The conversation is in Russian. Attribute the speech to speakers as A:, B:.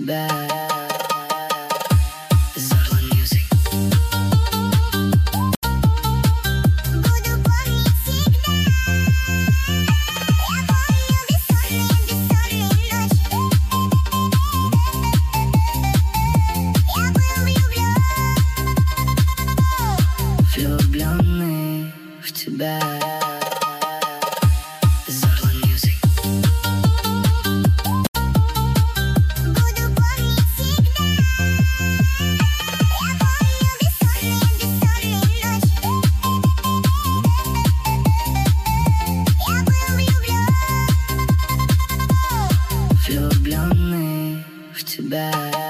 A: тебя. Зорла Music. Буду помнить всегда. Я помню бессонные ночи. Я был влюблённый в тебя. Зорла Music. Влюблённый в тебя.